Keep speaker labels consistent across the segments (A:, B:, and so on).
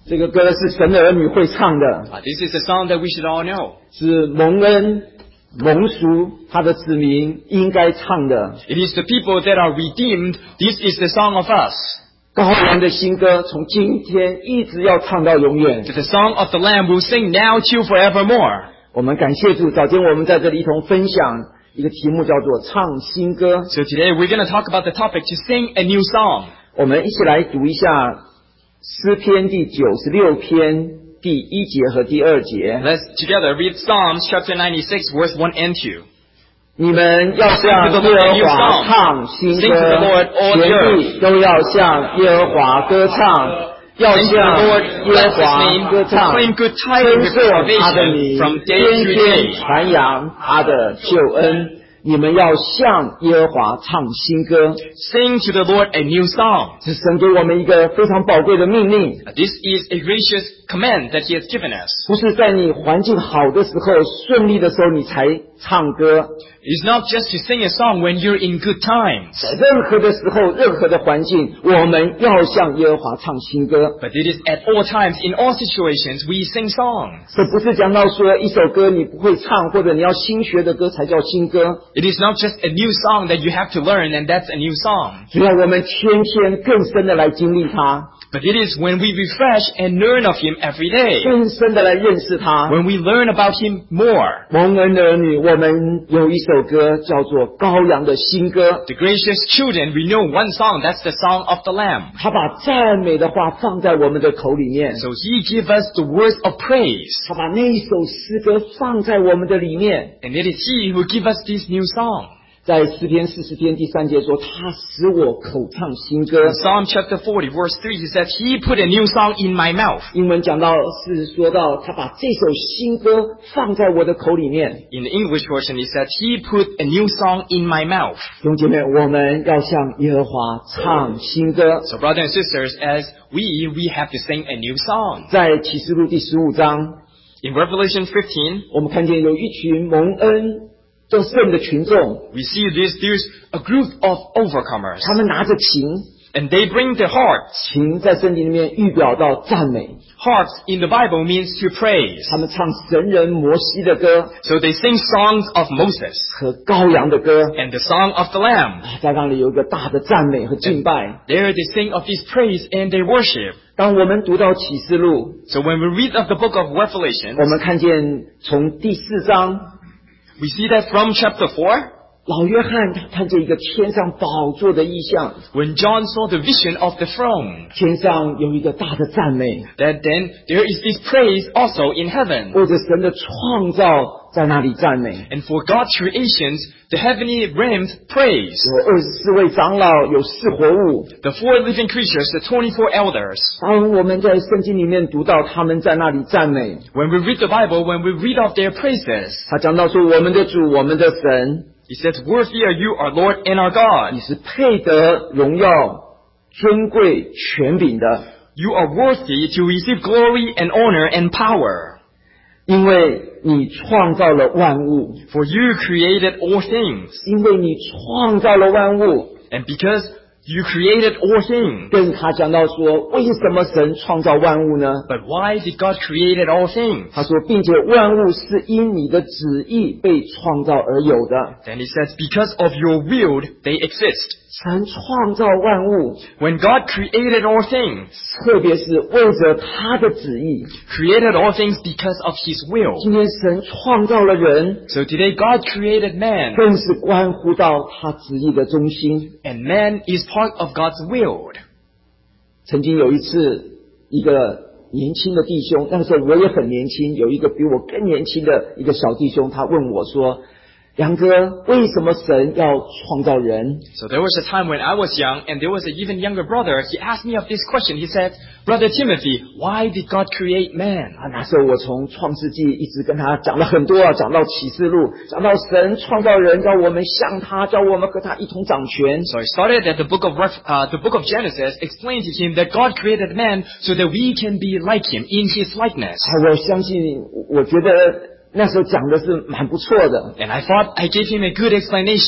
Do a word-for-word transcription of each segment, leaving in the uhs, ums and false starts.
A: 这个歌是神的儿女会唱的，
B: Uh, this is a song that we should all know.
A: 是蒙恩蒙赎他的子民应该唱的。
B: It is the people that are redeemed. This is the song of us.
A: 羔羊的新歌从今天一直要唱到永远。
B: The song of the Lamb will sing now till forevermore.
A: 我们感谢主，早间我们在这里一同分享一个题目叫做唱新歌。
B: So today we're going to talk about the topic to sing a new song.
A: 我们一起来读一下诗篇第九十六篇第一节和第二节。
B: Let's together read Psalms chapter ninety-six, verse one and two.
A: 你们要向耶和华唱新歌，全地都要向耶和华歌唱，要向耶和华歌唱，称颂他的名，天天传扬他的救恩。你们要向耶和华唱新歌。
B: Sing to the Lord a new song.
A: 是神给我们一个非常宝贵的命令，
B: This is a gracious command that He has given us.
A: 不是在你环境好的时候、顺利的时候你才唱歌。
B: It is not just to sing a song when you're in good times,
A: 在任何的时候、任何的环境，我们要向耶和华唱新歌。
B: but it is at all times, in all situations, we sing songs.
A: 这不是讲到说一首歌你不会唱，或者你要新学的歌才叫新歌。
B: It is not just a new song that you have to learn and that's a new song.
A: 只要我们天天更深的来经历它，
B: But it is when we refresh and learn of Him every day,
A: 更深的来认识它。
B: when we learn about Him more.
A: 蒙恩的儿女，我们有一首歌叫做《羔羊的新歌》，
B: The gracious children, we know one song, that's the song of the Lamb.
A: 他把赞美的话放在我们的口里面，
B: So He gives us the words of praise.
A: 他把那一首诗歌放在我们的里面。
B: And it is He who gives us this new song.
A: 在诗篇四十篇第三节说，他使我口唱新歌。
B: In Psalm chapter forty, verse three, He says, He put a new song in my mouth.
A: 英文讲到是说到他把这首新歌放在我的口里面。
B: In the English version, He said, He put a new song in my mouth.
A: 弟兄姐妹，我们要向耶和华唱新歌。
B: So brothers and sisters, as we, we have to sing a new song.
A: 在启示录第十五章，
B: In Revelation fifteen,
A: 我们看见有一群蒙恩得胜的群众，
B: we see this, there's a group of overcomers.
A: 他们拿着琴，
B: And they bring their harps.
A: 琴在圣经里面预表到赞美，
B: Harps in the Bible means to praise.
A: 他们唱神人摩西的歌
B: So they sing songs of Moses
A: 和羔羊的歌，
B: and the song of the Lamb.
A: 在那里有一个大的赞美和敬拜。
B: There they sing of His praise and they worship.
A: 当我们读到启示录，
B: So when we read of the book of
A: 我
B: Revelation,
A: 们看见从第四章，
B: we see that from chapter four,
A: 老约翰他看见一个天上宝座的意象，
B: when John saw the vision of the throne,
A: 天上有一个大的赞美，
B: that then there is this praise also in heaven.
A: 或者神的创造在那里赞美。
B: And for God's creations, the heavenly realms praise.
A: 有二十四位长老，有四活物。
B: The four living creatures, the twenty-four elders.
A: 当我们在圣经里面读到他们在那里赞美，
B: When we read the Bible, when we read of their praises,
A: 他讲到说：“我们的主，我们的神，
B: He says, Worthy are you, our Lord and our God.
A: 你是配得荣耀、尊贵、权柄的，
B: You are worthy to receive glory and honor and power.
A: 因为你创造了万物，
B: For you created all things.
A: 因为你创造了万物。”
B: And because you created all things.
A: 跟他讲到说，为什么神创造万物呢？
B: But why did God create all things?
A: 他说，并且万物是因你的旨意被创造而有的。
B: Then He says, Because of your will, they exist.
A: 神创造万物，
B: When God created all things,
A: 特别是为着他的旨意。
B: created all things because of His will.
A: 今天神创造了人，
B: So today God created man,
A: 更是关乎到他旨意的中心。
B: and man is part of God's will.
A: 曾经有一次，一个年轻的弟兄，那个时候我也很年轻，有一个比我更年轻的一个小弟兄，他问我说：“杨哥，为什么神要创造人？”
B: So there was a time when I was young, and there was an even younger brother. He asked me of this question. He said, Brother Timothy, why did God create man?
A: 啊，那时候我从创世纪一直跟他讲了很多啊，讲到启示录，讲到神创造人，叫我们像他，叫我们和他一同掌权。
B: So I started at the book of Ref- uh, the book of Genesis, explained to him that God created man so that we can be like him in His likeness.
A: 啊，我相信，我觉得那时候讲的是蛮不错的。
B: And I thought I gave him a good explanation.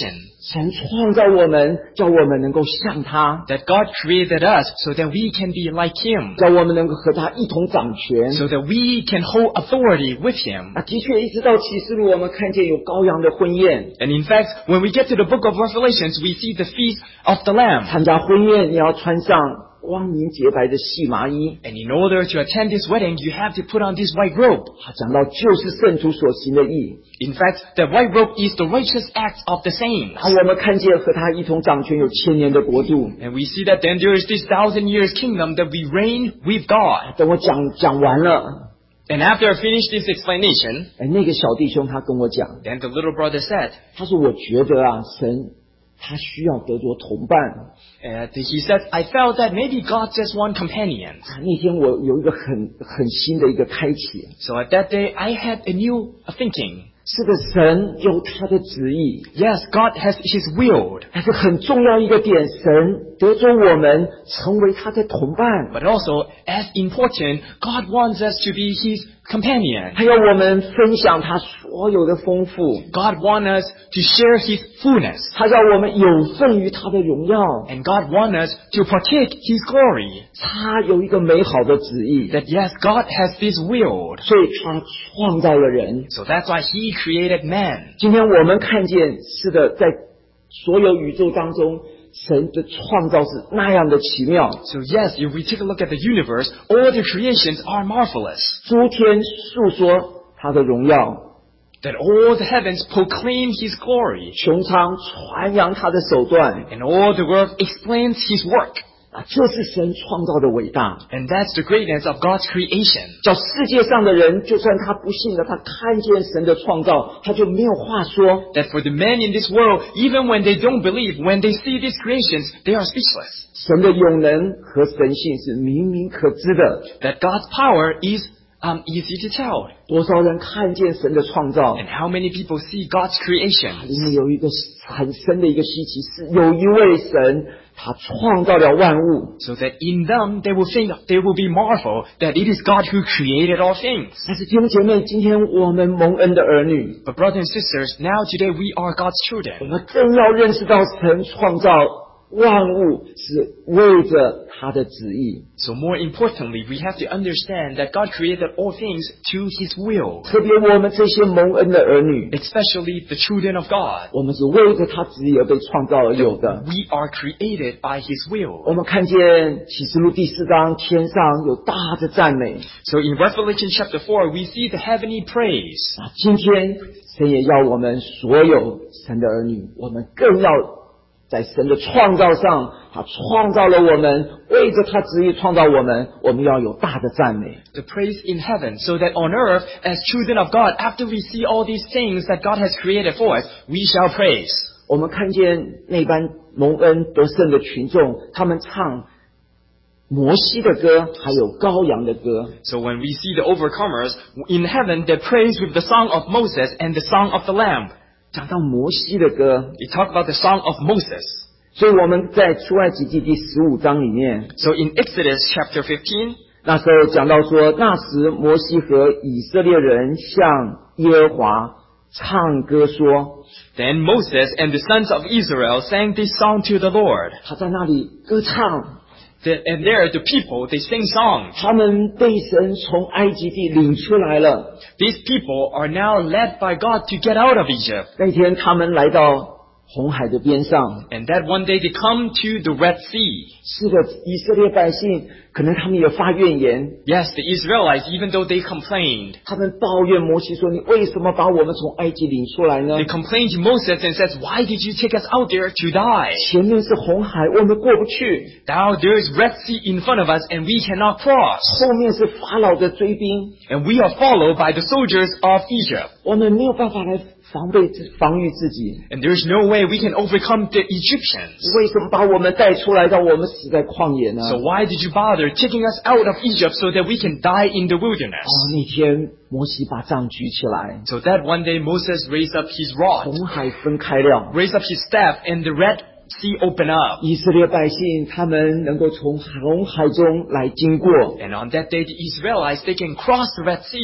A: 神创造我们，叫我们能够像他，
B: that God created us so that we can be like Him,
A: 叫我们能够和他一同掌权。
B: so that we can hold authority with Him.
A: 啊，的确，一直到启示录，我们看见有羔羊的婚宴。
B: And in fact, when we get to the book of Revelations, we see the feast of the Lamb.
A: 参加婚宴，你要穿上光明洁白的细麻衣。
B: And in order to attend this wedding, you have to put on this white robe.
A: 他讲到就是圣徒所行的义。
B: In fact, the white robe is the righteous act of the saints.
A: 啊，我们看见和他一同掌权有千年的国度。
B: And we see that then there is this thousand years kingdom that we reign with God.
A: 等我讲讲完了，
B: And after I finish this explanation,
A: 哎，那个小弟兄他跟我讲，
B: then the little brother said,
A: 他说我觉得啊，神他需要得着同伴。
B: uh, he said, I felt that maybe God just want companions.
A: 啊，那天我有一个很很新的一个开启。
B: So at that day, I had a new thinking.
A: 是的，神有他的旨意。
B: Yes, God has His will.
A: 但是很重要一个点，神得着我们成为他的同伴。
B: But also, as important, God wants us to be His companion.
A: 他要我们分享他所有的丰富。
B: God wants us to share His fullness.
A: 他要我们有份于他的荣耀。
B: And God wants us to partake His glory.
A: 他有一个美好的旨意。
B: That yes, God has this will.
A: 所以他创造了人。
B: So that's why He created man.
A: 今天我们看见，是的，在所有宇宙当中，神的创造是那样的奇妙。
B: So yes, if we take a look at the universe, all the creations are marvelous.
A: 诸天述说他的荣耀，
B: That all the heavens proclaim His glory.
A: 穹苍传扬他的手段。
B: And all the world explains His work.
A: 啊，这是神创造的伟大。
B: And that's the greatness of God's creation.
A: 叫世界上的人，就算他不信的，他看见神的创造，他就没有话说。
B: That for the men in this world, even when they don't believe, when they see these creations, they are speechless.
A: 神的永能和神性是明明可知的。
B: That God's power is um, easy to tell.
A: 多少人看见神的创造？
B: And how many people see God's creation?
A: 里面有一个很深的一个稀奇，是有一位神，他创造了万物。
B: So that in them they will think, they will be marvel that it is God who created all things.
A: 但是弟兄姐妹，今天我们蒙恩的儿女，
B: But brothers and sisters, now today we are God's
A: 我
B: children.
A: 们更要认识到神创造万物是为着他的旨意。
B: So more importantly, we have to understand that God created all things to His will.
A: 特别我们这些蒙恩的儿女，
B: Especially the children of God.
A: 我们是为着他旨意而被创造而有的。
B: We are created by His will.
A: 我们看见启示录第四章，天上有大的赞美。
B: So in Revelation chapter four, we see the heavenly praise.
A: 啊，今天神也要我们所有神的儿女，我们更要在神的创造上，他创造了我们，为着他旨意创造我们，我们要有大的赞美。
B: The praise in heaven, so that on earth, as children of God, after we see all these things that God has created for us, we shall praise.
A: 我们看见那班蒙恩得胜的群众，他们唱摩西的歌，还有羔羊的歌。
B: So when we see the overcomers, in heaven they praise with the song of Moses and the song of the Lamb.
A: 讲到摩西的歌，
B: They talk about the song of Moses.
A: 所以我们在出埃及记第十五章里面，
B: So in Exodus chapter fifteen,
A: 那时候讲到说，那时摩西和以色列人向耶和华唱歌说，
B: then Moses and the sons of Israel sang this song to the Lord.
A: 他在那里歌唱，
B: The- And there the people, they sing songs.
A: 他们被神从埃及地领出来了。
B: These people are now led by God to get out of Egypt.
A: 那天他们来到红海的边上，
B: And that one day they come to the Red Sea.
A: 是的，以色列百姓可能他们也发怨言，
B: Yes, the Israelites, even though they complained,
A: 他们抱怨摩西说：“你为什么把我们从埃及领出来呢
B: they？ complained to Moses and says, why did you take us out there to die?
A: 前面是红海，我们过不去；
B: Now there is Red Sea in front of us and we cannot cross.
A: 后面是法老的追兵，
B: And we are followed by the soldiers of Egypt.
A: 我们没有办法来防备自防御自己。
B: And there is no way we can overcome the Egyptians.
A: 为什么把我们带出来，让我们死在旷野呢？”
B: So why did you bother taking us out of Egypt so that we can die in the
A: 哦，
B: wilderness?
A: 那天摩西把杖举起来，
B: So that one day Moses raised up his rod,
A: 红海分开了。
B: raised up his staff, and the Red Sea opened up.
A: 以色列百姓他们能够从红海中来经过。
B: And on that day the Israelites, they can cross the Red Sea.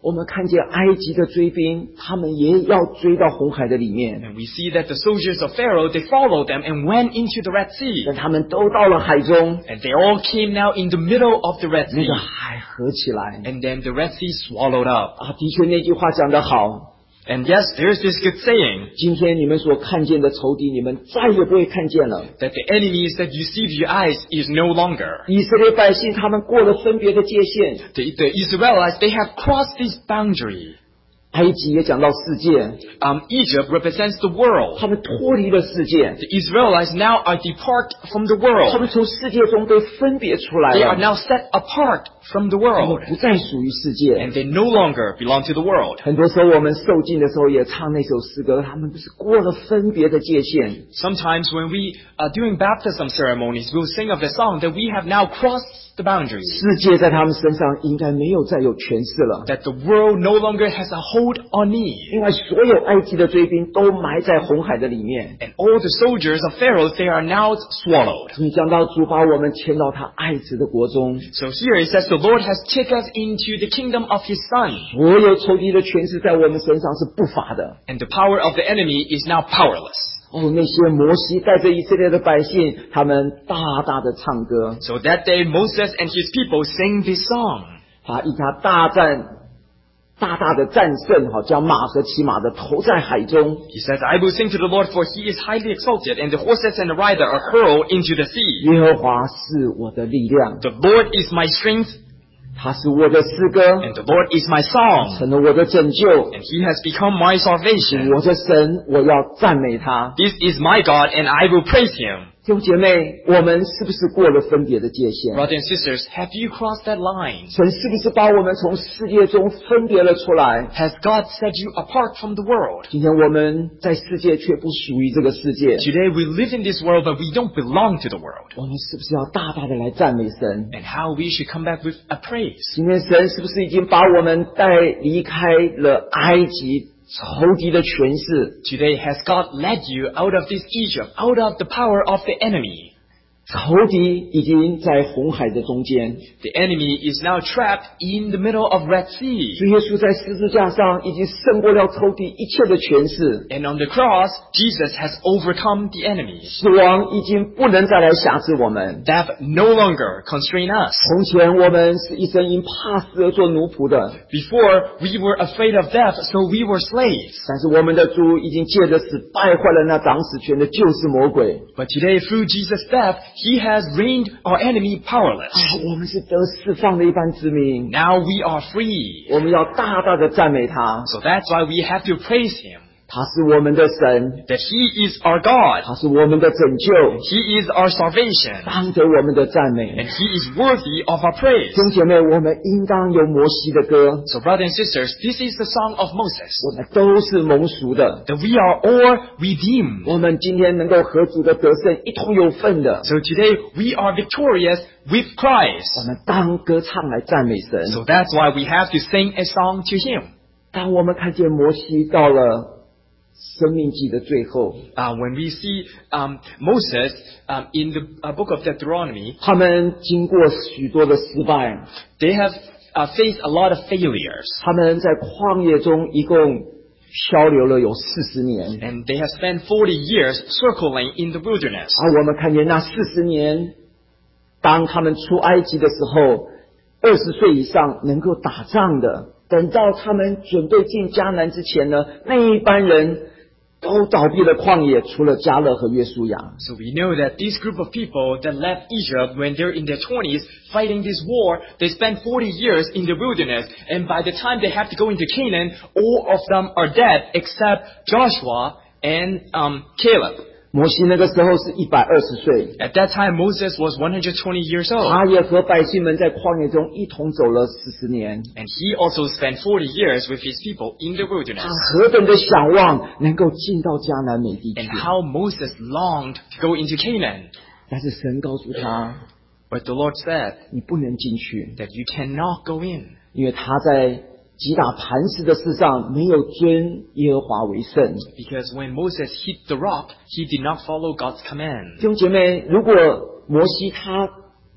A: 我们看见埃及的追兵，他们也要追到红海的里面。
B: And we see that the soldiers of Pharaoh, they followed them and went into the Red Sea.
A: 但他们都到了海中，
B: And they all came now in the middle of the Red
A: 那
B: Sea.
A: 个海合起来。
B: And then the Red Sea swallowed up.
A: 啊，的确那句话讲得好。
B: And yes, there's this good saying
A: 今天你们所看见的仇敌，你们再也不会看见了。
B: that the enemies that you see with your eyes is no longer.
A: 以色列百姓他们过了分别的界限，
B: The, the Israelites, they have crossed this boundary.
A: 埃及也讲到世界，
B: Um, Egypt represents the world.
A: 他们脱离了世界，
B: The Israelites now are depart from the
A: 他
B: world.
A: 们从世界中被分别出来
B: They are
A: 了，
B: now set apart from the
A: 他
B: world.
A: 们不再属于世界。
B: And they no longer belong to the world.
A: 很多时候我们受尽的时候也唱那首诗歌，他们不是过了分别的界限。
B: Sometimes when we are doing baptism ceremonies, we'll sing of the song that we have now crossed the boundaries.
A: 世界在他们身上应该没有再有权势了，
B: That the world no longer has a hold on me.
A: 因为所有埃及的追兵都埋在红海的里面。
B: And all the soldiers of Pharaoh, they are now swallowed.
A: 所以讲到主把我们迁到他爱子的国中，
B: So here it says the Lord has taken us into the kingdom of His Son.
A: 所有仇敌的权势在我们身上是不法的。
B: And the power of the enemy is now powerless.
A: 哦，那些摩西带着以色列的百姓，他们大大的唱歌，
B: So that day Moses and his people sang this song.
A: 他以他大战，大大的战胜，好将马和骑马的投在海中。
B: He says, I will sing to the Lord, for He is highly exalted, and the horses and the rider are hurled into the sea.
A: 耶和华是我的力量，
B: The Lord is my strength,
A: 他是我的诗歌，
B: and the Lord is my song,
A: 成了我的拯救。
B: and He has become my salvation.
A: 我的神，我要赞美他。
B: This is my God, and I will praise Him.
A: 弟兄姐妹，我们是不是过了分别的界限？
B: Brothers and sisters, have you crossed that line?
A: 神是不是把我们从世界中分别了出来？
B: Has God set you apart from the world?
A: 今天我们在世界却不属于这个世界，
B: Today we live in this world, but we don't belong to the world.
A: 我们是不是要大大的来赞美神？
B: And how we should come back with a praise.
A: 今天神是不是已经把我们带离开了埃及仇敌的权势？
B: Today has God led you out of this Egypt, out of the power of the enemy?
A: 仇敌已经在红海的中间，
B: The enemy is now trapped in the middle of Red Sea.
A: 主耶稣在十字架上已经胜过了仇敌一切的权势，
B: And on the cross, Jesus has overcome the enemy.
A: 死亡已经不能再来辖制我们。
B: Death no longer constrain us.
A: 从前我们是一生因怕死而做奴仆的，
B: Before, we were afraid of death, so we were slaves.
A: 但是我们的主已经借着死败坏了那掌死权的救世魔鬼。
B: But today, through Jesus' death, He has reigned our enemy powerless.
A: 啊，我们是得释放的一般之民，
B: Now we are free.
A: 我们要大大的赞美他。
B: So that's why we have to praise Him.
A: 他是我们的神，
B: That He is our God.
A: 他是我们的拯救，
B: He is our salvation.
A: 当得我们的赞美。
B: And He is worthy of our praise.
A: 弟兄姐妹，我们应当有摩西的歌，
B: So brothers and sisters, this is the song of Moses.
A: 我们都是蒙赎的。
B: That we are all redeemed.
A: 我们今天能够和主的得胜一同有份的，
B: So today we are victorious with
A: 我
B: Christ.
A: 们当歌唱来赞美神。
B: So that's why we have to sing a song to Him.
A: 当我们看见摩西到了生命记的最后，
B: Uh, when we see um, Moses um, in the uh, book of Deuteronomy,
A: 他们经过许多的失败，
B: they have uh, faced a lot of failures.
A: 他们在旷野中一共漂流了有四十年。
B: And they have spent forty years circling in the wilderness.
A: 而我们看见那四十年，当他们出埃及的时候，二十岁以上能够打仗的，等到他们准备进迦南之前呢，那一班人都倒闭了旷野，除了迦勒和约书亚。
B: So we know that this group of people that left Egypt when they're in their twenties fighting this war, they spent forty years in the wilderness. And by the time they have to go into Canaan, all of them are dead except Joshua and um, Caleb.
A: 摩西那个时候是一百二十岁，
B: At that time, Moses was one hundred twenty years old.
A: 他也和百姓们在旷野中一同走了四十年。
B: And he also spent forty years with his people in the
A: 他
B: wilderness.
A: 何等的想望能够进到迦南美地
B: And
A: 去，
B: how Moses longed to go into Canaan.
A: 但是神告诉他，
B: But the Lord said
A: 你不能进去，
B: that you cannot go in.
A: 因为他在击打磐石的事上没有尊耶和华为圣。
B: Because when Moses hit the rock, he did not follow God's command.
A: 弟兄姐妹，如果摩西他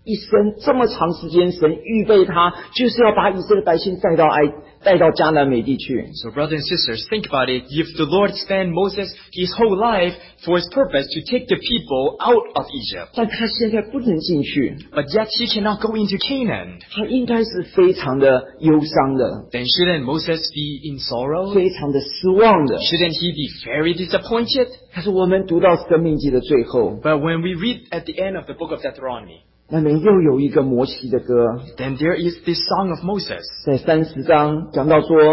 A: 一生这么长时间，神预备他，就是要把以色列百姓带到埃带到迦南美地去。
B: So brothers and sisters, think about it. If the Lord spent Moses his whole life for his purpose to take the people out of Egypt,
A: 但他现在不能进去，
B: but yet he cannot go into Canaan,
A: 他应该是非常的忧伤的，
B: then shouldn't Moses be in sorrow?
A: 非常的失望的。
B: Shouldn't he be very disappointed?
A: 可是我们读到生命记的最后，
B: But when we read at the end of the book of Deuteronomy,
A: 那边又有一个摩西的歌，
B: then there is this song of Moses.
A: 在三十章讲到说，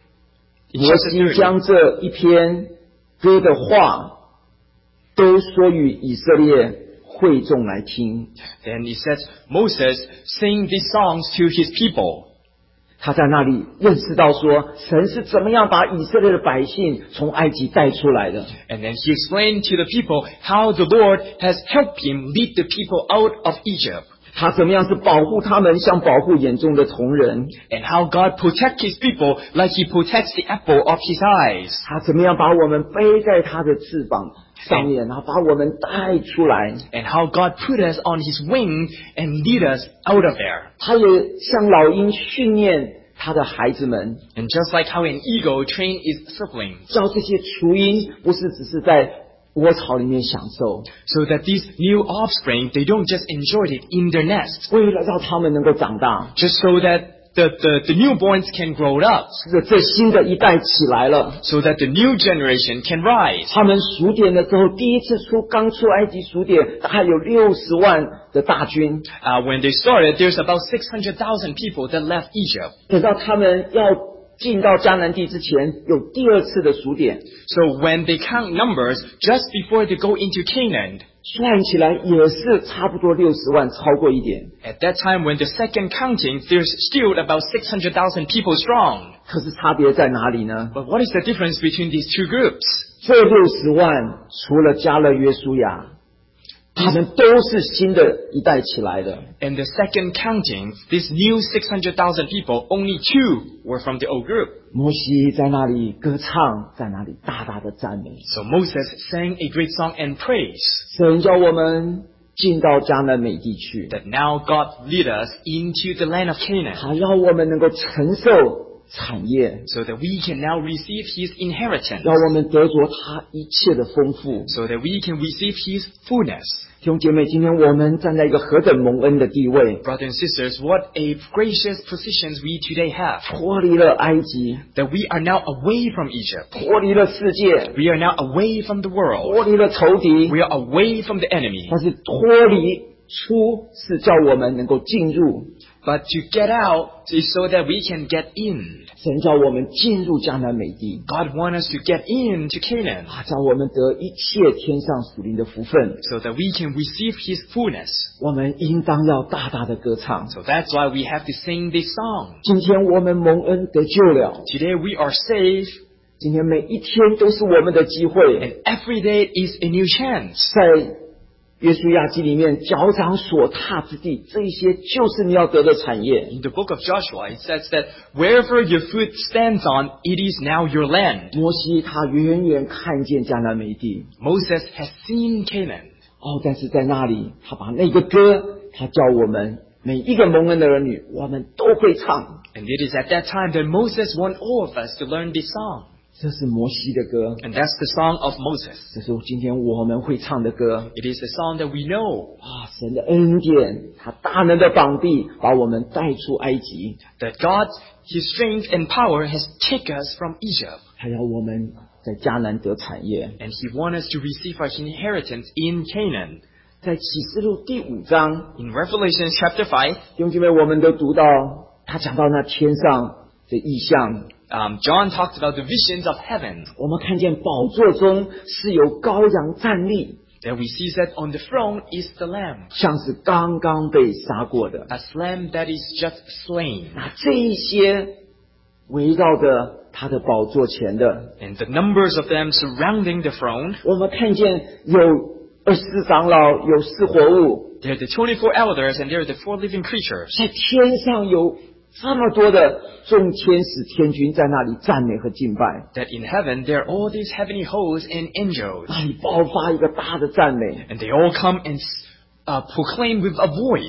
B: In
A: 摩
B: chapter
A: 西
B: thirty,
A: 将这一篇歌的话都说与以色列会众来听。
B: then he says, Moses sing these songs to his people.
A: 他在那里认识到说，神是怎么样把以色列的百姓从埃及带出来的。
B: And then he explained to the people how the Lord has helped him lead the people out of Egypt.
A: 他怎么样是保护他们，像保护眼中的瞳人。
B: And how God protects his people like he protects the apple of his eyes.
A: 他怎么样把我们背在他的翅膀上面，然后把我们带出来。
B: And how God put us on his wing and lead us out of there.
A: 他也像老鹰训练他的孩子们，
B: And just like how an eagle trains its sucklings,
A: 叫这些雏鹰不是只是在窝巢里面享受，
B: so that these new offspring, they don't just enjoy it in their nest,
A: 为了让他们能够长大，
B: just so that the, the, the newborns can grow up,
A: 这这新的一代起来了。
B: so that the new generation can rise.
A: 他们数点的时候，第一次出刚出埃及数点，大概有六十万的大军。
B: Uh, when they started, there's about six hundred thousand people that left Egypt.
A: 等到他们要进到迦南地之前，有第二次的数点，
B: So when they count numbers, just before they go into Canaan,
A: 算起来也是差不多六十万，超过一点。
B: at that time when the second counting, there's still about six hundred thousand people strong.
A: 可是差别在哪里呢？
B: But what is the difference between these two groups?
A: 这六十万除了加勒约书亚，他们都是新的一代起来的。
B: In the second counting, this new six hundred thousand people, only two were from the old group.
A: 摩西在那里歌唱，在那里大大的赞美。
B: So Moses sang a great song and praise
A: 神叫我们进到迦南美地去，
B: that now God lead us into the land of Canaan,
A: 他让我们能够承受产业，
B: so that we can now receive his inheritance,
A: 让我们得着他一切的丰富。
B: so that we can receive his fullness.
A: 弟兄姐妹，今天我们站在一个何等蒙恩的地位，
B: Brothers and sisters, what a gracious positions we today have,
A: 脱离了埃及，
B: that we are now away from Egypt.
A: 脱离了世界，
B: We are now away from the world.
A: 脱离了仇敌，
B: We are away from the enemy.
A: 但是脱离出是叫我们能够进入，
B: But to get out is so that we can get in.
A: 神叫我们进入迦南美地，
B: God wants us to get into Canaan,
A: 他叫我们得一切天上属灵的福分。
B: so that we can receive his fullness.
A: 我们应当要大大的歌唱。
B: So that's why we have to sing this song.
A: 今天我们蒙恩得救了，
B: Today we are saved,
A: 今天每一天都是我们的机会。
B: and every day is a new chance.
A: 在约书亚记里面，脚掌所踏之地，这一些就是你要得的产业。
B: In the book of Joshua, it says that wherever your foot stands on, it is now your land.
A: 摩西他远远看见迦南美地，
B: Moses has seen Canaan.
A: 哦，但是在那里，他把那个歌，他叫我们每一个蒙恩的儿女，我们都会唱。
B: And it is at that time that Moses want all of us to learn this song.
A: 这是摩西的歌，
B: And that's the song of Moses.
A: 这是今天我们会唱的歌。
B: It is the song that we know,
A: 啊，神的恩典，他大能的膀臂把我们带出埃及，
B: that God, his strength and power has taken us from Egypt.
A: 他要我们在迦南得产业。
B: And he wants us to receive our inheritance in Canaan.
A: 在启示录第五章，
B: In Revelation chapter five,
A: 弟兄姐妹，我们都读到他讲到那天上的异象。
B: um, John talked about the visions of heaven.
A: 我们看见宝座中是有羔羊站立，
B: That we see that on the throne is the Lamb,
A: 像是刚刚被杀过的。
B: a lamb that is just slain.
A: 那这一些围绕着他的宝座前的，
B: And the numbers of them surrounding the throne,
A: 我们看见有二十四长老，有四活物，
B: they're the twenty-four elders and they're the four living creatures.
A: 在天上有这么多的众天使天军在那里赞美和敬拜，
B: That in heaven there are all these heavenly hosts and angels.
A: 那里爆发一个大的赞美。
B: And they all come and uh, proclaim with a voice.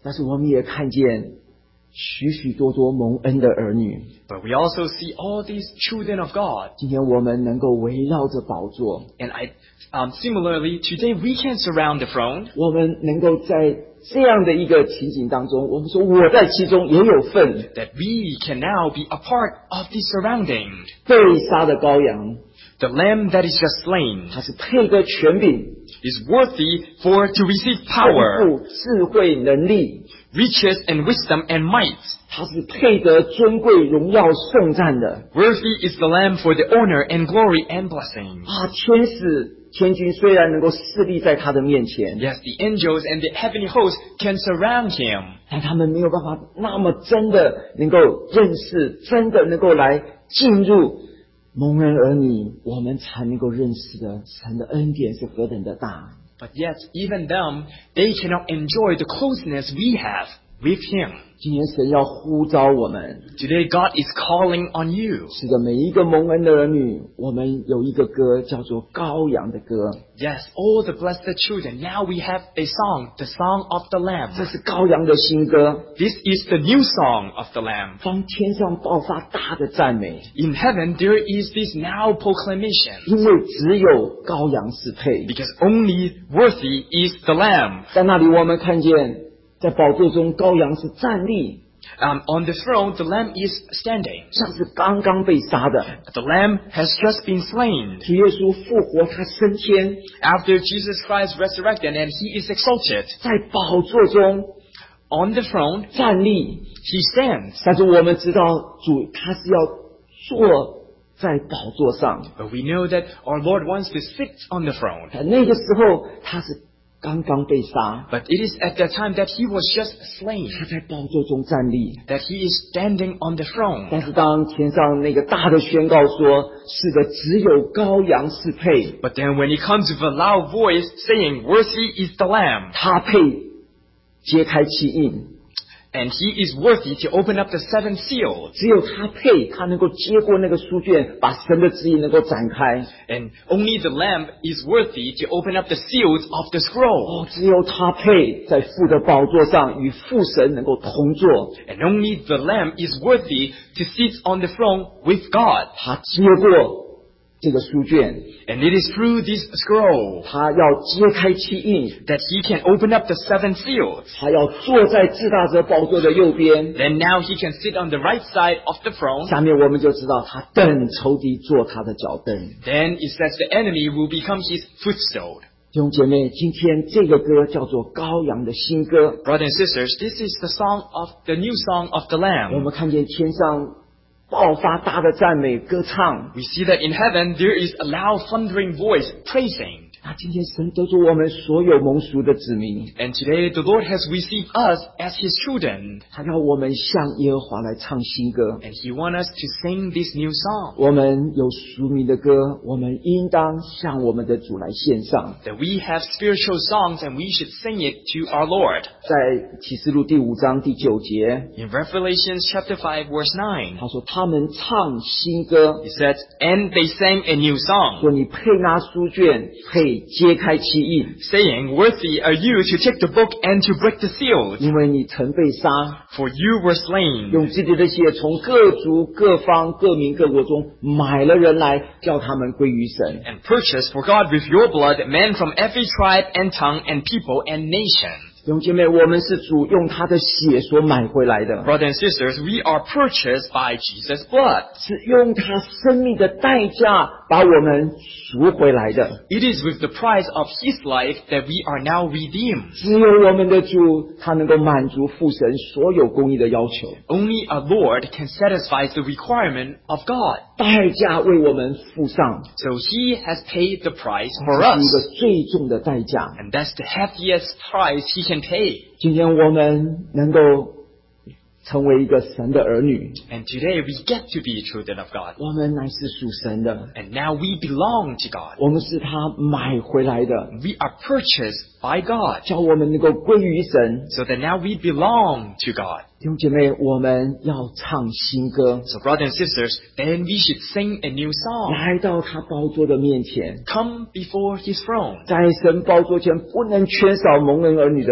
A: 但是我们也看见许许多多蒙恩的儿女。
B: But we also see all these children of God.
A: 今天我们能够围绕着宝座。
B: And I, um, similarly, today we can surround the throne.
A: 我们能够在这样的一个情景当中，我们说我在其中也有份。
B: That we can now be a part of this surrounding.
A: 被杀的羔羊，
B: The lamb that is just slain
A: 他是配得权柄、
B: is worthy for to receive power,
A: 丰富、智慧、能力，
B: riches and wisdom and might.
A: 他是配得尊贵、荣耀、颂赞的。
B: Worthy is the lamb for the honor and glory and blessing.
A: 啊，天使、天军虽然能够侍立在他的面前，
B: Yes, the angels and the heavenly host can surround him.
A: 但他们没有办法那么真的能够认识，真的能够来进入蒙恩儿女，我们才能够认识的神的恩典是何等的大。
B: But yet, even them, they cannot enjoy the closeness we have with him.
A: 今天神要呼召我们，
B: Today, God is calling on you.
A: 是的，每一个蒙恩的儿女，我们有一个歌叫做羔羊的歌，
B: Yes, all the blessed children. Now we have a song, the song of the
A: 这
B: Lamb.
A: 是羔羊的新歌。
B: This is the new song of the Lamb.
A: 当天上爆发大的赞美，
B: In heaven, there is this now proclamation.
A: 因为只有羔羊是配。
B: Because only worthy is the Lamb.
A: 在那里，我们看见在宝座中，羔羊是站立，
B: Um, on the throne, the Lamb is standing.
A: 像是刚刚被杀的。
B: The Lamb has just been slain.
A: 主耶稣复活，他升天，
B: After Jesus Christ resurrected and he is exalted,
A: 在宝座中
B: on the throne,
A: 站立。
B: he stands.
A: 但是我们知道，主他是要坐在宝座上。
B: But we know that our Lord wants to sit on the throne.
A: 在那个时候，他是刚刚被杀，
B: But it is at the time that he was just slain,
A: 他在宝座中站立。
B: that he is standing on the
A: 但
B: throne.
A: 是当天上那个大的宣告说：“是的，只有羔羊是配，
B: But then when he comes with a loud voice saying, worthy is the Lamb,
A: 他配揭开七印，
B: and he is worthy to open up the seven seals,
A: 只有他配，他能够接过那个书卷，把神的旨意能够展开。
B: and only the Lamb is worthy to open up the seals of the scroll.
A: 哦，只有他配在父的宝座上与父神能够同坐。
B: And only the Lamb is worthy to sit on the throne with God.
A: 他接过这个书卷，
B: And it is through this scroll
A: 他要揭开七印，
B: that he can open up the seven seals.
A: 他要坐在至大者宝座的右边。
B: Then now he can sit on the right side of the throne.
A: 下面我们就知道，他等仇敌做他的脚凳。
B: Then it says the enemy will become his footstool.
A: 弟兄姐妹，今天这个歌叫做羔羊的新歌。
B: Brothers and sisters, this is the song of the new song of the
A: 我
B: Lamb.
A: 们看见天上爆发大的赞美歌唱。
B: We see that in heaven there is a loud thundering voice praising.
A: 那今天神得着我们所有蒙赎的子民，
B: And today the Lord has received us as his children.
A: 他要我们向耶和华来唱新歌。
B: And he wants us to sing this new song.
A: 我们有属民的歌，我们应当向我们的主来献上。
B: That we have spiritual songs and we should sing it to our Lord.
A: 在启示录第五章第九节，
B: In Revelation chapter five verse nine,
A: 他说他们唱新歌，
B: it says, and they sang a new song,
A: 说你配拿书卷，配揭开七印，
B: saying, worthy are you to take the book and to break the seals,
A: 因为你曾被杀，
B: for you were slain,
A: 用自己的血从各族、各方、各民、各国中买了人来，叫他们归于神。
B: and purchased for God with your blood men from every tribe and tongue and people and nation.
A: 弟兄姐妹，我们是主用他的血所买回来的，
B: Brothers and sisters, we are purchased by Jesus' blood.
A: 是用他生命的代价把我们赎回来的。
B: It is with the price of his life that we are now redeemed.
A: 只有我们的主，他能够满足父神所有公义的要求，
B: Only our Lord can satisfy the requirement of God.
A: 代价为我们付上，
B: So he has paid the price
A: 这
B: for
A: 是一
B: us.
A: 个最重的代价。
B: And that's the heaviest price he can pay.
A: 今天我们能够成为一个神的儿女，
B: And today we get to be children of God.
A: 我们乃是属神的，
B: And now we belong to God.
A: 我们是他买回来的，
B: We are purchased by God.
A: 叫我们能够归于神。
B: So that now we belong to God.
A: 弟兄姐妹，我们要唱新歌，
B: So brothers and sisters, then we should sing a new song.
A: 来到他宝座的面前，
B: Come before his throne.
A: 在神宝座前不能缺少蒙恩儿女的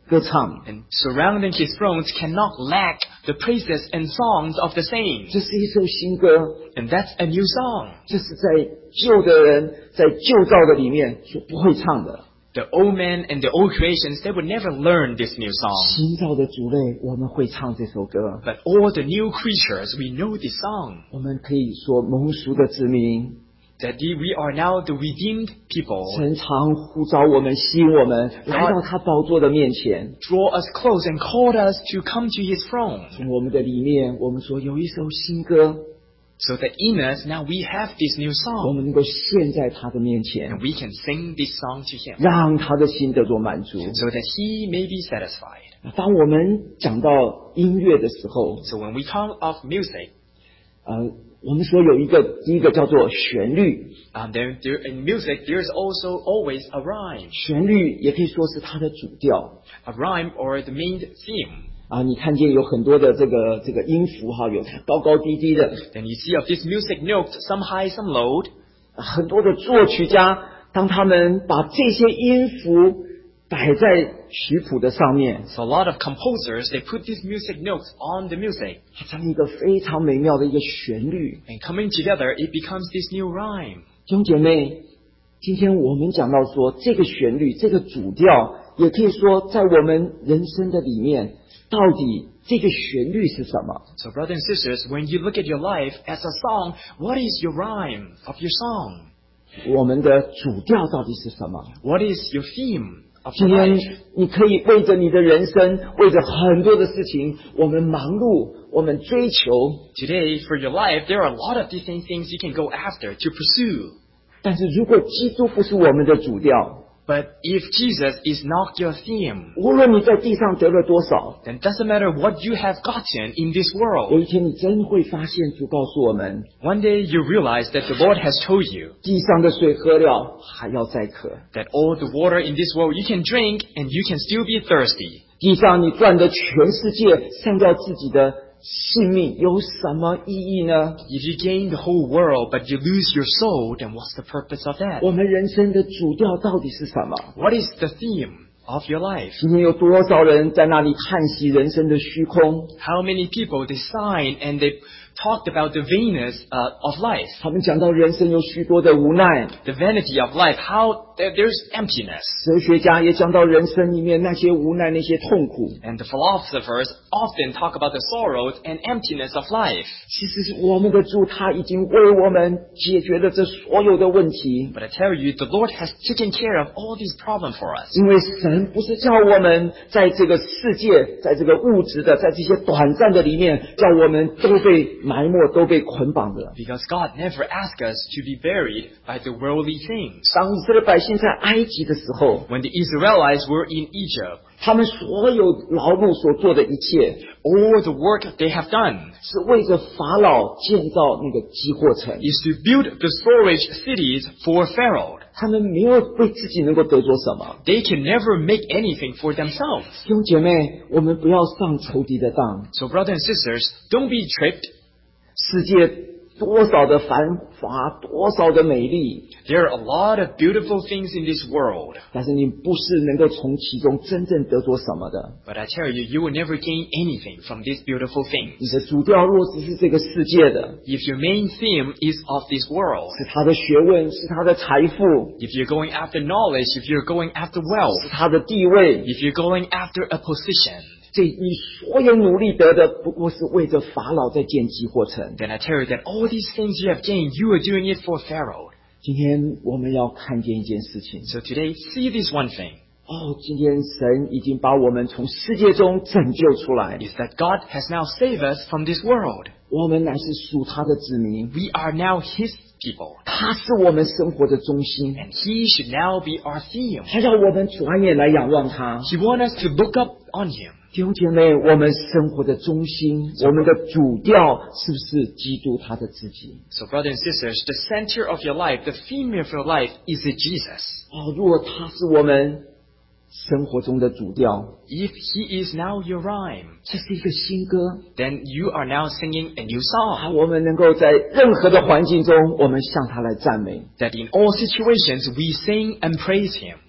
A: 歌唱。
B: And surrounding his thrones cannot lack the praises and songs of the saints.
A: 这是一首新歌，
B: And that's a new song.
A: 这是在旧的人在旧造的里面所不会唱的。
B: The old men and the old creations, they would never learn this new song.
A: 新造的族类，我们会唱这首歌。
B: But all the new creatures, we know this song.
A: 我们可以说蒙赎的子民，
B: That we are now the redeemed people.
A: 神常呼召我们，吸引我们来到他宝座的面前。
B: Draw us close and called us to come to his throne.
A: 从我们的里面，我们说有一首新歌，
B: So that in us, now we have this new
A: 我
B: song.
A: 们能够献在他的面前
B: And，we can sing this song to him.
A: 让他的心得着满足。
B: So that he may be satisfied.
A: 当我们讲到音乐的时候，
B: So when we come of music,
A: 呃，我们说有一个第一个叫做旋律，
B: um, there, there, in music, there's also always a rhyme.
A: 旋律也可以说是它的主调。
B: A rhyme or the main theme.
A: 啊，你看见有很多的这个这个音符哈，有高高低低的，
B: Then you see of this music note, some high, some low.
A: 很多的作曲家，当他们把这些音符摆在曲谱的上面，
B: So a lot of composers, they put these music notes on the music.
A: 成一个非常美妙的一个旋律。
B: And coming together, it becomes this new rhyme.
A: 弟兄姐妹，今天我们讲到说，这个旋律，这个主调，也可以说在我们人生的里面，到底这个旋律是什么？
B: So brothers and sisters, when you look at your life as a song, what is your rhyme of your song?
A: 我们的主调到底是什么？
B: What is your theme of
A: 今
B: your
A: 天
B: life?
A: 你可以为着你的人生，为着很多的事情，我们忙碌，我们追求。
B: Today, for your life, there are a lot of different things you can go after, to pursue.
A: 但是如果基督不是我们的主调，
B: But if Jesus is not your theme,
A: 无论你在地上得了多少，
B: then it doesn't matter what you have gotten in this
A: 有
B: world.
A: 一天你真会发现，主告诉我们，
B: One day you realize that the Lord has told you
A: 地上的水喝了还要再渴，
B: that all the water in this world you can drink and you can still be thirsty.
A: 地上你赚的全世界，上掉自己的性命，有什么意义呢？
B: If you gain the whole world but you lose your soul, then what's the purpose of that?
A: 我们人生的主调到底是什么？
B: What is the theme of your life?
A: 今天有多少人在那里叹息人生的虚空？
B: How many people they sign and they talked about the vainness uh, of life,
A: 他们讲到人生有许多的无奈，
B: the vanity of life, how there- there's emptiness.
A: 哲学家也讲到人生里面那些无奈、那些痛苦。
B: And the philosophers often talk about the sorrows and emptiness of life.
A: 其实是我们的主他已经为我们解决了这所有的问题，
B: But I tell you, the Lord has taken care of all these problems for us.
A: 因为神不是叫我们在这个世界，在这个物质的，在这些短暂的里面，叫我们都被埋没，都被捆绑的。
B: Because God never asked us to be buried by the worldly things.
A: 当以色列百姓在埃及的时候，
B: When the Israelites were in Egypt,
A: 他们所有劳碌所做的一切，
B: all the work they have done
A: 是为着法老建造那个积货城。
B: is to build the storage cities for Pharaoh.
A: 他们没有为自己能够得着什么。
B: They can never make anything for themselves.
A: 弟兄姐妹，我们不要上仇敌的当。
B: So brothers and sisters, don't be tricked.
A: 世界多少的繁华，多少的美丽，
B: There are a lot of beautiful things in this world.
A: 但是你不是能够从其中真正得着什么的。
B: But I tell you, you will never gain anything from these beautiful
A: 你
B: things.
A: 的主调若只是这个世界的，
B: If your main theme is of this world,
A: 是他的学问，是他的财富，
B: if you're going after knowledge, if you're going after
A: 是
B: wealth,
A: 他的地位，
B: if you're going after a position,
A: 这你所有努力得的，不过是为着法老在建基或城。
B: then I tell you that all these things you have gained, you are doing it for Pharaoh.
A: 今天我们要看见一件事情，
B: So today, see this one thing,
A: 哦，今天神已经把我们从世界中拯救出来，
B: is that God has now saved us from this world.
A: 我们乃是属他的子民，
B: We are now His people.
A: 他是我们生活的中心，
B: And He should now be our theme.
A: 他要我们转眼来仰望他。
B: He wants us to look up on Him.
A: 弟兄姐妹，我们生活的中心，我们的主调是不是基督他的自己？
B: So brothers and sisters, the center of your life, the theme of your life is it Jesus.
A: 哦，如果他是我们生活中的主调，
B: If He is now your rhyme,
A: 这是一个新歌，
B: then you are now singing a new
A: 啊，
B: song.
A: 我们能够在任何的环境中，我们向他来赞美。
B: That in all situations we sing and praise Him.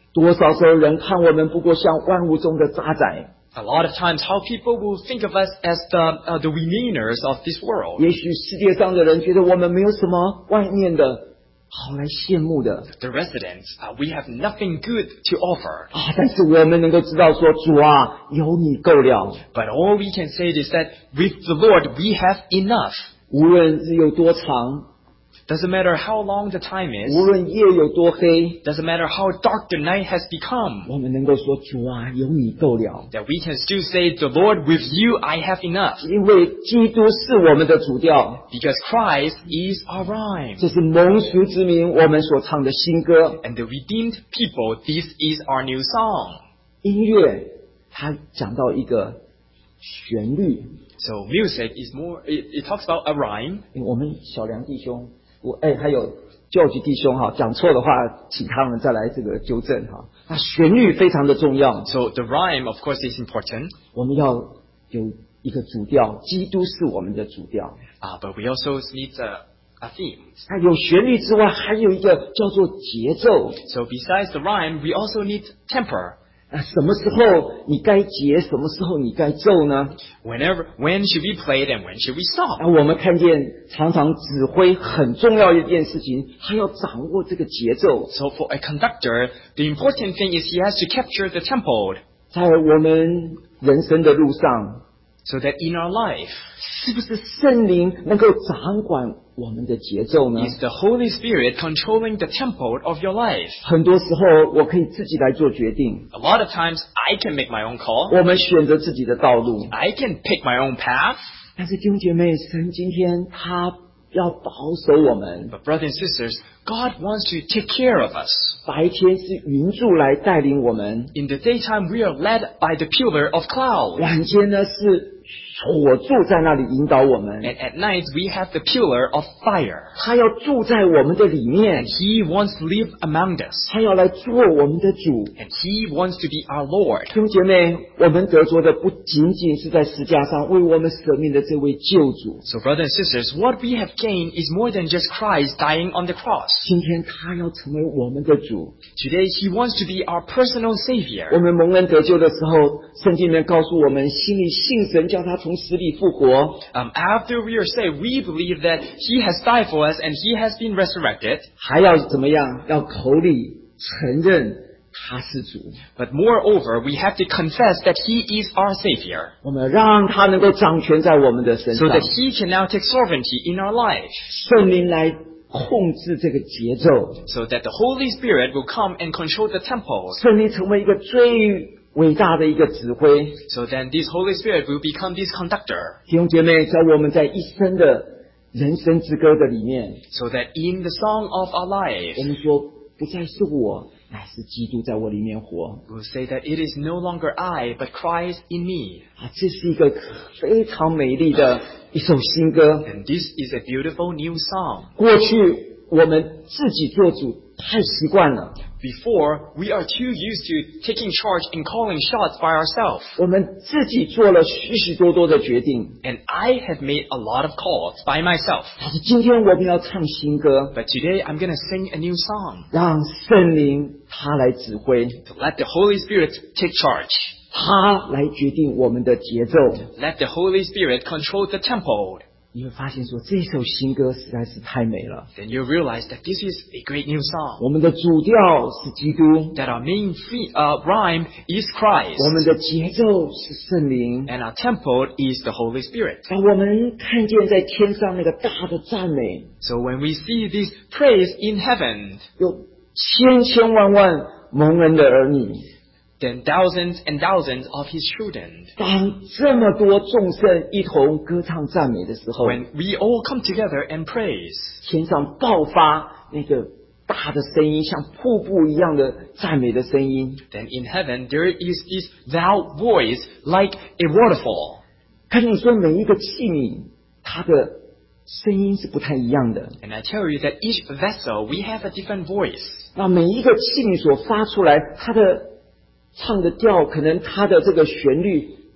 A: 多少时候人看我们不过像万物中的渣滓。
B: A lot of times, how people will think of us as the uh, the remainers of this world.
A: 也许世界上的人觉得我们没有什么外面的好来羡慕的。
B: The residents, uh, we have nothing good to offer.
A: 啊，但是我们能够知道说，主啊，有你够了。
B: But all we can say is that with the Lord, we have enough.
A: 无论日有多长，
B: Doesn't matter how long the time is.
A: 无论夜有多黑，
B: Doesn't matter how dark the night has become.
A: 我们能够说，主啊，有你够了。
B: That we can still say, the Lord, with you, I have enough.
A: 因为基督是我们的主调，
B: Because Christ is our rhyme.
A: 这是蒙赎之民我们所唱的新歌。
B: And the redeemed people, this is our new song.
A: 音乐，它讲到一个旋律。
B: So music is more, it, it talks about a rhyme.
A: 我们小梁弟兄，我哎，还有George弟兄哈，讲错的话，请他们再来这个纠正哈。那旋律非常的重要。
B: So the rhyme, of course, is important.
A: 我们要有一个主调，基督是我们的主调。
B: Uh, but we also need a, a theme.
A: 那有旋律之外，还有一个叫做节奏。
B: So besides the rhyme, we also need temper.
A: 那什么时候你该节，什么时候你该奏呢？
B: Whenever, when should we play it and when should we stop?
A: 那我们看见常常指挥很重要的一件事情，还要掌握这个节奏。
B: So for a conductor, the important thing is he has to capture the tempo.
A: 在我们人生的路上，
B: So that in our life,
A: 是不是圣灵能够掌管我们的节奏呢？
B: is the Holy Spirit controlling the tempo of your life?
A: 很多时候我可以自己来做决定，
B: A lot of times, I can make my own call.
A: 我们选择自己的道路。
B: I can pick my own path.
A: 但是弟兄姐妹，神今天他要保守我们。
B: But brothers and sisters, God wants to take care of us.
A: 白天是云柱来带领我们，
B: In the daytime, we are led by the pillar of cloud.
A: 晚间呢是火柱在那里引导我们。
B: And at night, we have the pillar of fire.
A: 他要住在我们的里面，
B: And He wants to live among us.
A: 他要来做我们的主。
B: And He wants to be our Lord.
A: 弟兄姐妹，我们得着的不仅仅是在石架上为我们舍命的这位救主，
B: So brothers and sisters, what we have gained is more than just Christ dying on the cross.
A: 今天他要成为我们的主。
B: Today, He wants to be our personal
A: 我
B: Savior.
A: 们蒙恩得救的时候，圣经里面告诉我们，心里信神，叫他从死里复活。
B: Um, after we are saved, we believe that He has died for us and He has been resurrected.
A: 还要怎么样？要口里承认他是主。
B: But moreover, we have to confess that He is our Savior.
A: 我们让他能够掌权在我们的身
B: So
A: 上，
B: that He can now take sovereignty in our life.
A: 圣灵来控制这个节奏，
B: So that the Holy Spirit will come and control the tempos.
A: 圣灵成为一个最伟大的一个指挥。
B: So then this Holy Spirit will become this conductor.
A: 弟兄姐妹，在我们在一生的人生之歌的里面，
B: So that in the song of our
A: 我
B: life,
A: 们说不再是我，乃是基督在我里面活。
B: we'll say that it is no longer I, but Christ in me.
A: 啊，这是一个非常美丽的一首新歌。
B: And this is a beautiful new song.
A: 过去我们自己做主太习惯了，
B: Before, we are too used to taking charge and calling shots by ourselves.
A: 我们自己做了许许多多的决定。
B: And I have made a lot of calls by myself.
A: 但是今天我们要唱新歌，
B: But today I'm going to sing a new song
A: 让圣灵他来指挥，
B: to let the Holy Spirit take charge.
A: 他来决定我们的节奏。
B: Let the Holy Spirit control the tempo.
A: 你会发现说，这首新歌实在是太美了。
B: Then you realize that this is a great new song.
A: 我们的主调是基督，
B: That our main free, uh, rhyme is Christ.
A: 我们的节奏是圣灵。
B: And our tempo is the Holy Spirit.
A: 当我们看见在天上那个大的赞美，
B: So when we see this praise in heaven,
A: 有千千万万蒙恩的儿女，
B: then thousands and thousands of His children.
A: 当这么多众生一同歌唱赞美的时候，
B: When we all come together and praise,
A: 天上爆发那个大的声音，像瀑布一样的赞美的声音。
B: then in heaven there is this loud voice like a waterfall.
A: 看你说每一个器皿，它的声音是不太一样的。
B: And I tell you that each vessel, we have a different voice.
A: 那每一个器皿所发出来，它的唱的调，可能它的这个旋律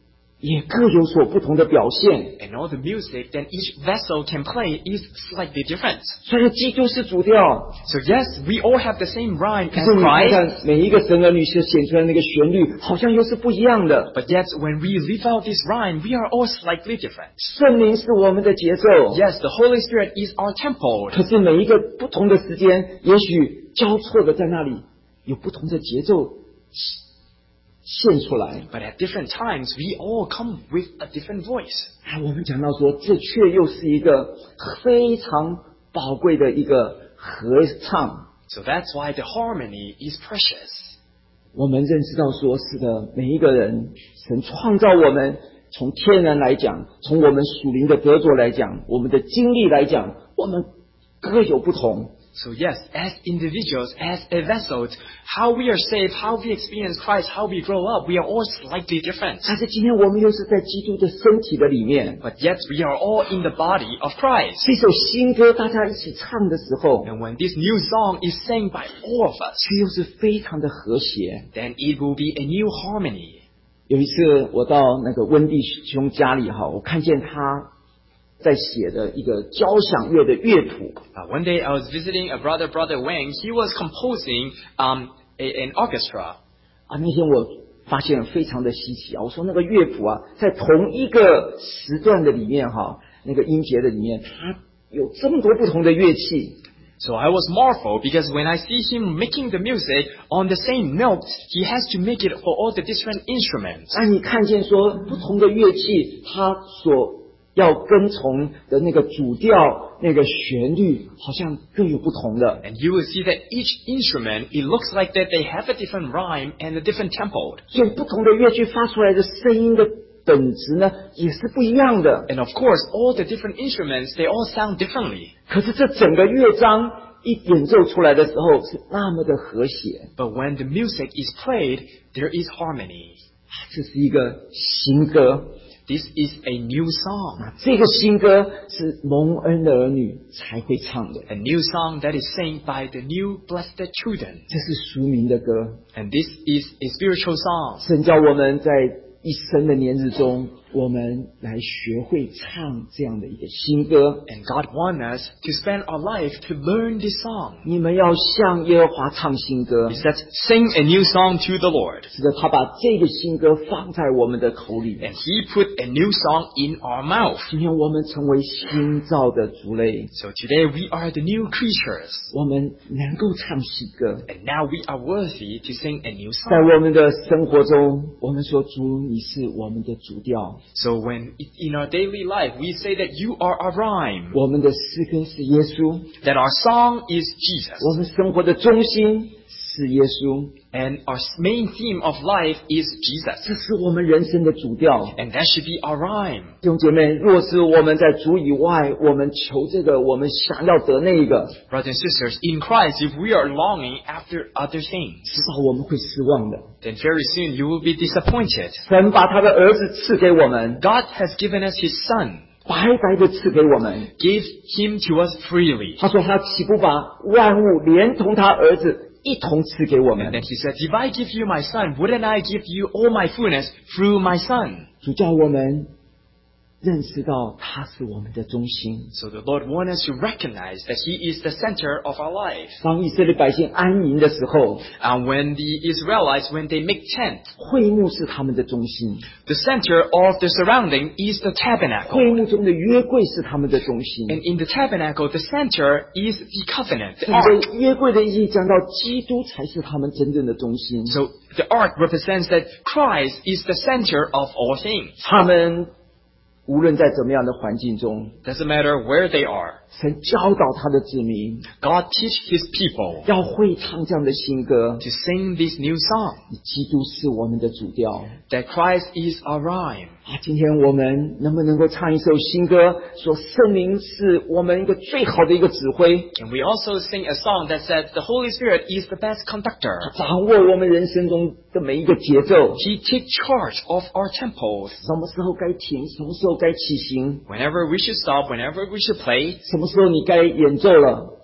A: 也各有所不同的表现。
B: And all the music that each vessel can play is slightly different.
A: 虽然基督是主调，
B: So yes, we all have the same rhyme
A: 可
B: as
A: 是你看
B: Christ.
A: 看每一个神儿女所显出来的那个旋律，好像又是不一样的。
B: But yet, when we live out this rhyme, we are all slightly different.
A: 圣灵是我们的节奏，
B: Yes, the Holy Spirit is our tempo.
A: 可是每一个不同的时间，也许交错的在那里，有不同的节奏现出来。
B: But at different times, we all come with a different voice.
A: 啊，我们讲到说，这却又是一个非常宝贵的一个合唱。
B: So that's why the harmony is precious.
A: 我们认识到说，是的，每一个人，神创造我们，从天然来讲，从我们属灵的得着来讲，我们的经历来讲，我们各有不同。
B: So yes, as individuals, as a vessel, how we are saved, how we experience Christ, how we grow up, we are all slightly different.
A: 但是今天我们又是在基督的身体的里面，
B: But yet we are all in the body of Christ.
A: 这首新歌大家一起唱的时候，
B: And when this new song is sang by all of us,
A: 却又是非常的和谐。
B: then it will be a new harmony.
A: 有一次我到那个温弟兄家里哈，我看见他在写的一个交响乐的乐谱。
B: Uh, one day I was visiting a brother, brother Wang. He was composing um, a, an orchestra.
A: 啊，那天我发现非常的稀奇啊！我说那个乐谱啊，在同一个时段的里面哈，那个音节的里面，它有这么多不同的乐器。
B: So I was marveled because when I see him making the music on the same note, he has to make it for all the different instruments.
A: 那你看见说不同的乐器，它所要跟从的那个主调、那个旋律，好像各有不同的。
B: And you will see that each instrument, it looks like that they have a different rhyme and a different tempo.
A: 所以不同的乐器发出来的声音的本质呢，也是不一样的。
B: And of course, all the different instruments, they all sound differently.
A: 可是这整个乐章一演奏出来的时候，是那么的和谐。
B: But when the music is played, there is harmony.
A: 这是一个新歌。
B: This is a new song.
A: 那这个新歌是蒙恩的儿女才会唱的，
B: A new song that is sang by the new blessed children.
A: 这是属民的歌。
B: And this is a spiritual song.
A: 神叫我们在一生的年日中，我们来学会唱这样的一个新歌。
B: And God wants us to spend our life to learn this song.
A: 你们要向耶和华唱新歌。
B: He says, sing a new song to the Lord.
A: 是的，他把这个新歌放在我们的口里。
B: And He put a new song in our mouth.
A: 今天我们成为新造的族类，
B: So today we are the new creatures.
A: 我们能够唱新歌。
B: And now we are worthy to sing a new
A: 在
B: song.
A: 我们的生活中，我们说主，你是我们的主调，
B: So when in our daily life we say that you are our rhyme,
A: 我们的诗歌是耶稣，
B: that our song is Jesus,
A: 我们生活的中心是耶稣，
B: and our main theme of life is Jesus.
A: 这是我们人生的主调。
B: And that should be our rhyme.
A: 弟兄姐妹，若是我们在主以外，我们求这个，我们想要得那个，
B: Brothers and sisters, in Christ, if we are longing after other things,
A: 迟早我们会失望的。
B: then very soon you will be disappointed.
A: 神把他的儿子赐给我们，
B: God has given us His Son,
A: 白白的赐给我们。
B: gave Him to us freely.
A: 他说他岂不把万物连同他儿子一同赐给我
B: And
A: 们？
B: then He said, if I give you my Son, wouldn't I give you all my fullness through my Son?
A: 主叫我们认识到他是我们的中心。
B: So the Lord wants us to recognize that He is the center of our life.
A: 当以色列百姓安营的时候，
B: And when the Israelites, when they make tent,
A: 会幕是他们的中心，
B: the center of the surrounding is the
A: 会
B: tabernacle.
A: 幕中的约柜是他们的中心。
B: And in the tabernacle, the center is the covenant, the
A: 整
B: ark.
A: 个约柜的意义讲到基督才是他们真正的中心。
B: So the ark represents that Christ is the center of all things.
A: 他们无论在怎么样的环境中，
B: Doesn't matter where they are.
A: 神教导他的子民
B: God teach His people
A: 要会唱这样的新歌。
B: to sing this new song,
A: 基督是我们的主调
B: that Christ is our rhyme.
A: 啊！今天我们能不能够唱一首新歌，说圣灵是我们一个最好的一个指挥，
B: And we also sing a song that says the Holy Spirit is the best conductor.
A: 掌握我们人生中的每一个节奏，
B: He takes charge of our tempos.
A: 什么时候该停，什么时候该起行，
B: Whenever we should stop, whenever we should play,
A: 什么时候你该演奏了，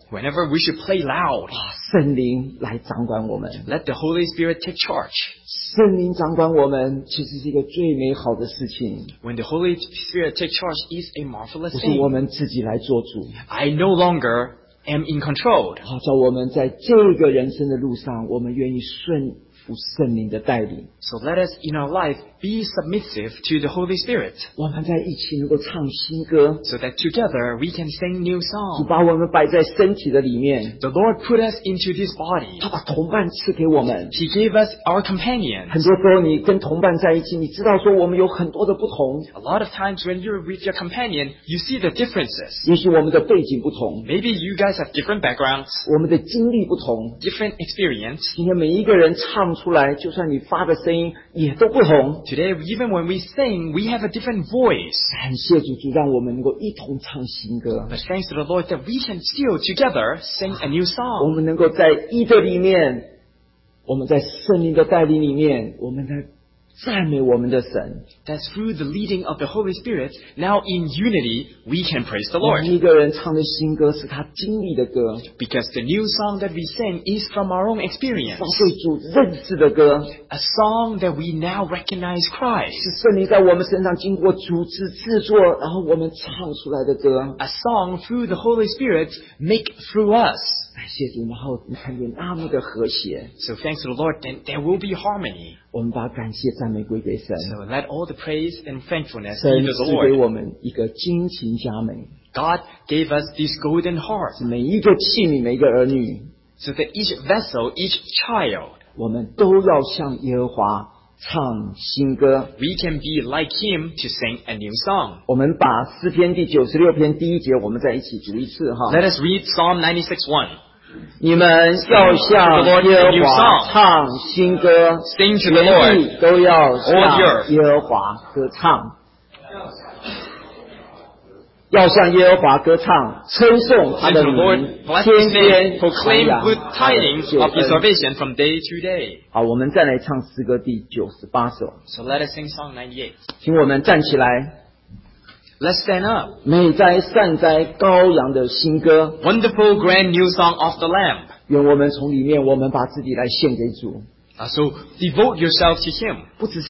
B: Whenever we should play loud.
A: 圣灵来掌管我们。
B: Let the Holy Spirit take charge.
A: 圣灵掌管我们，其实是一个最美好的事情。
B: When the Holy Spirit take charge is a marvelous
A: 不是
B: thing.
A: 我们自己来做主。
B: I no longer am in control.
A: 好，叫我们在这个人生的路上，我们愿意顺服圣灵的带领。
B: So let us in our life be submissive to the Holy Spirit.
A: 我们在一起能够唱新歌。
B: So that together we can sing new
A: 主
B: songs.
A: 把我们摆在身体的里面。
B: The Lord put us into this body.
A: 他把同伴赐给我们。
B: He gave us our companions.
A: 很多时候，你跟同伴在一起，你知道说我们有很多的不同。
B: A lot of times when you're with your companion, you see the differences.
A: 也许我们的背景不同，
B: Maybe you guys have different backgrounds,
A: 我们的经历不同。
B: different experience.
A: 今天每一个人唱出来，就算你发的声音也都不同。
B: Today, even when we sing, we have a different voice.
A: 感谢主，主让我们能够一同唱新歌。
B: But thanks to the Lord that we can still together sing a new
A: 我
B: song.
A: 们能够在一的里面，我们在圣灵的带领里面，我们在赞美我们的神。
B: That's through the leading of the Holy Spirit. Now in unity, we can praise the
A: 每
B: Lord.
A: 一个人唱的新歌是他经历的歌，
B: Because the new song that we sing is from our own experience.
A: 是对主认识的歌，
B: A song that we now recognize Christ.
A: 是圣灵在我们身上经过组织制作，然后我们唱出来的歌。
B: A song through the Holy Spirit make through us.
A: 感谢主，然后你看见那么的和谐，
B: So thanks to the Lord, then there will be harmony.
A: 我们把感谢赞美归给神。
B: So let all the praise and thankfulness
A: 神
B: be
A: 赐
B: to the
A: 给
B: Lord.
A: 我们一个金琴佳美，
B: God gave us this golden harp.
A: 每一个器皿，每一个儿女，
B: So that each vessel, each child,
A: 我们都要向耶和华唱新歌。
B: we can be like Him to sing a new song.
A: 我们把诗篇第九十六篇第一节，我们再一起读一次哈。
B: Let us read Psalm ninety-six one.
A: 你们要向耶和华唱新歌，
B: Sing to the
A: 全
B: Lord.
A: 地都要向
B: All the earth.
A: 耶和华歌唱。要向耶和华歌唱，称颂他
B: Sing
A: 的
B: to the Lord,
A: 名，
B: bless
A: 天
B: His
A: 天
B: name,
A: 传
B: proclaim
A: 扬
B: good
A: 他的
B: tidings
A: 救
B: of His
A: 恩。
B: salvation from day to day.
A: 好，我们再来唱诗歌第九十八首，
B: So let us sing Psalm ninety-eight.
A: 请我们站起来。
B: Let's stand up.
A: 美哉善哉羔羊的新歌，
B: Wonderful grand new song of the Lamb.
A: 愿我们从里面，我们把自己来献给主，
B: Uh, so devote yourself to Him.
A: 不只是